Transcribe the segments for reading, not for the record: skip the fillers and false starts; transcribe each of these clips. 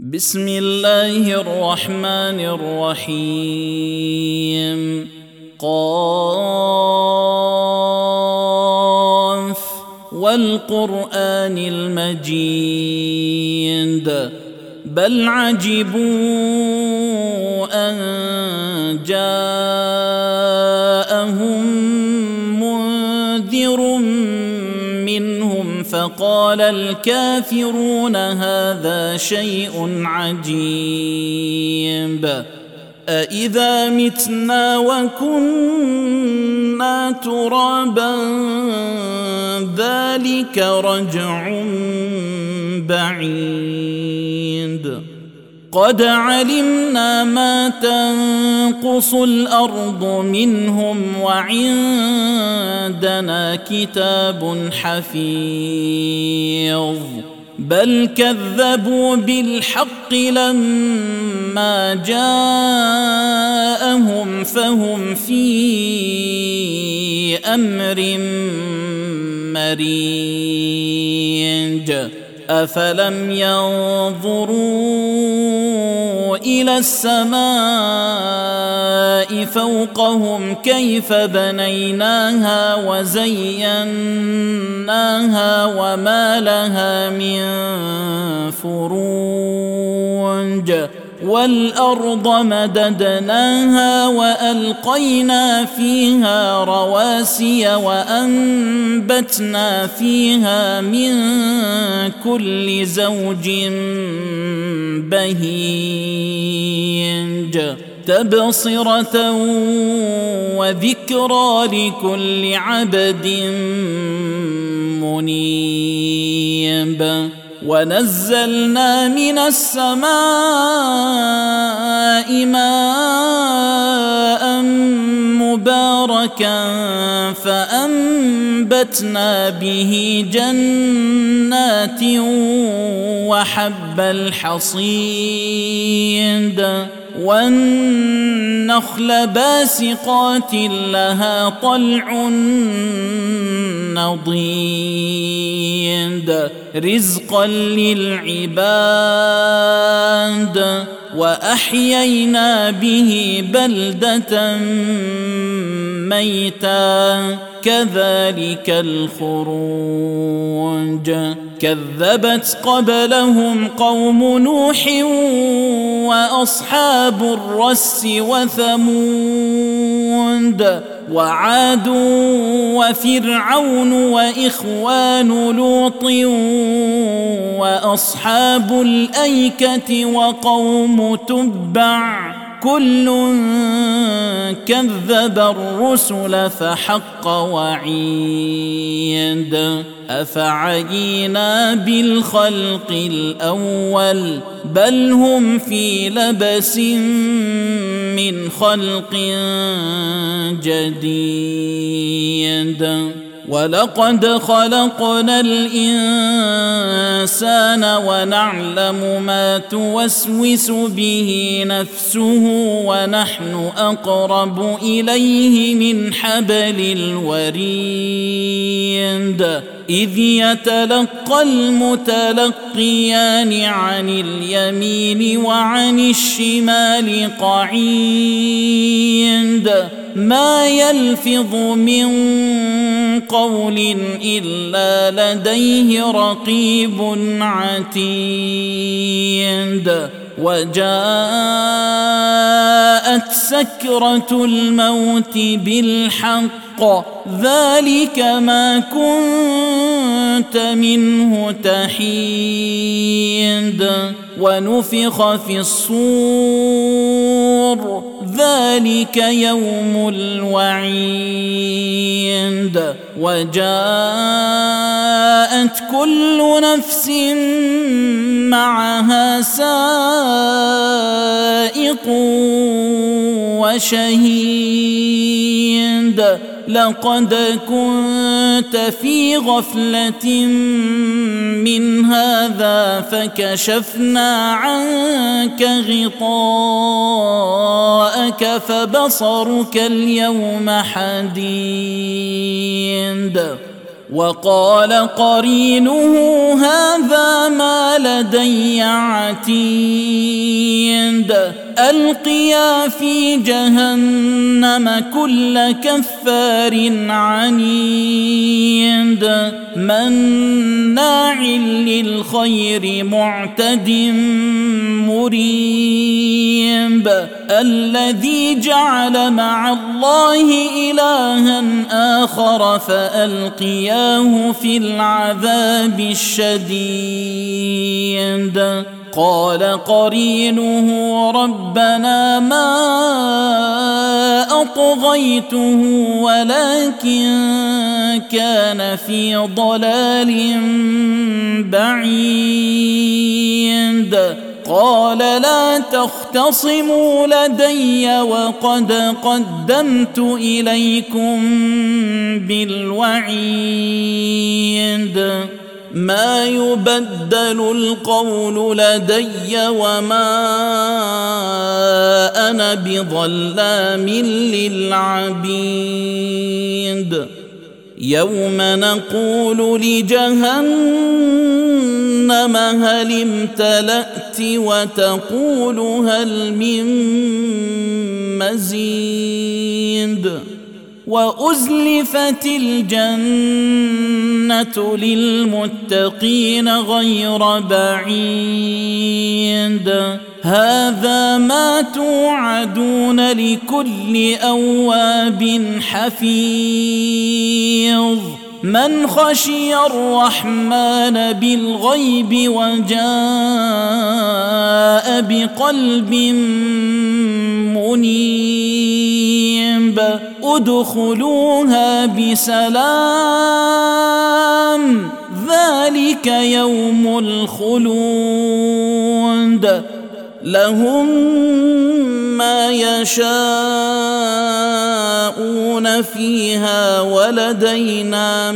بسم الله الرحمن الرحيم. قاف والقرآن المجيد بل عجبوا أن جاءهم منذر منهم فقال الكافرون هذا شيء عجيب أإذا متنا وكنا ترابا ذلك رجع بعيد قد علمنا ما تنقص الأرض منهم وعندنا كتاب حفيظ بل كذبوا بالحق لما جاءهم فهم في أمر مريج أفلم ينظروا إلى السماء فوقهم كيف بنيناها وزيناها وما لها من فروج والأرض مددناها وألقينا فيها رواسي وأنبتنا فيها من كل زوج بهيج تبصرة وذكرى لكل عبد منيب ونزلنا من السماء ماء مباركا فأنبتنا به جنات وحب الحصيد والنخل باسقات لها طلع نضيد رزقا للعباد وأحيينا به بلدة ميتا كذلك الخروج كذبت قبلهم قوم نوح وأصحاب الرس وثمود وعاد وفرعون وإخوان لوط وأصحاب الأيكة وقوم تبع كل كذب الرسل فحق وعيد أفعينا بالخلق الأول بل هم في لبس من خلق جديد ولقد خلقنا الإنسان ونعلم ما توسوس به نفسه ونحن أقرب إليه من حبل الوريد إذ يتلقى المتلقيان عن اليمين وعن الشمال قعيد ما يلفظ من قول إلا لديه رقيب عتيد وجاءت سكرة الموت بالحق ذلك ما كنت منه تحيد ونفخ في الصور ذلك يوم الوعيد وجاءت كل نفس معها سائق وشهيد لقد كنت في غفلة من هذا فكشفنا عنك غطاءك فبصرك اليوم حديد وقال قرينه هذا ما لدي عتيد ألقيا في جهنم كل كفار عنيد مناع للخير معتد مريب الذي جعل مع الله إلها آخر فألقياه في العذاب الشديد قال قرينه ربنا ما أطغيته ولكن كان في ضلال بعيد قال لا تختصموا لدي وقد قدمت إليكم بالوعيد ما يبدل القول لدي وما أنا بظلام للعبيد يوم نقول لجهنم هل امتلأت وتقول هل من مزيد وأزلفت الجنة للمتقين غير بعيد هذا ما توعدون لكل أواب حفيظ من خشي الرحمن بالغيب وجاء بقلب منيب ادخلوها بسلام ذلك يوم الخلود لهم ما يشاءون فيها ولدينا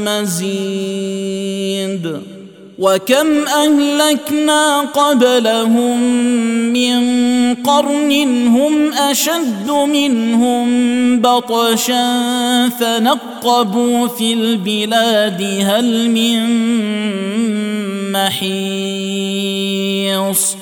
مزيد وكم أهلكنا قبلهم من قرن هم أشد منهم بطشا فنقبوا في البلاد هل من محيص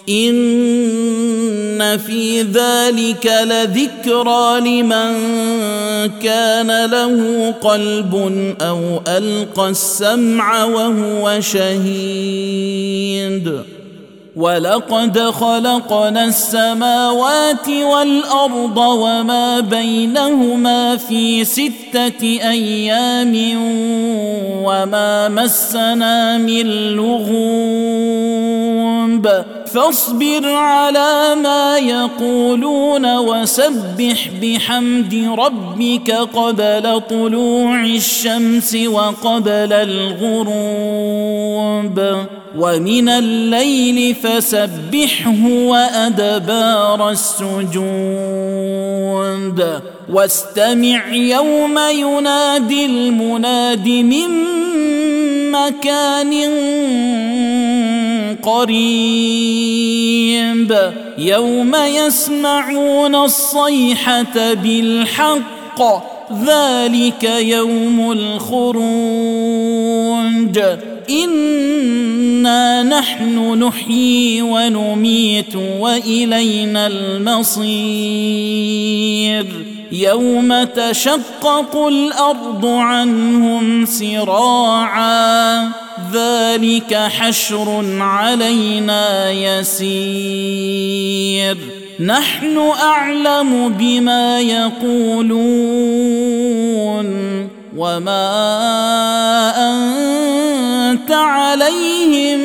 إن في ذلك لذكرى لمن كان له قلب أو ألقى السمع وهو شهيد ولقد خلقنا السماوات والأرض وما بينهما في 6 أيام وما مسنا من لغوب فاصبر على ما يقولون وسبح بحمد ربك قبل طلوع الشمس وقبل الغروب ومن الليل فسبحه وأدبار السجود واستمع يوم ينادي المناد من مكان قريب يوم يسمعون الصيحة بالحق ذلك يوم الخروج إنا نحن نحيي ونميت وإلينا المصير يوم تشقق الأرض عنهم سراعا ذلك حشر علينا يسير نحن أعلم بما يقولون وما أنت عليهم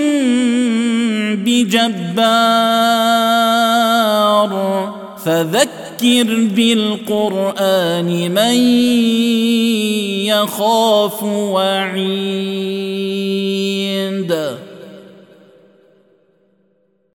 بجبار فذكر بالقرآن من يخاف وعيد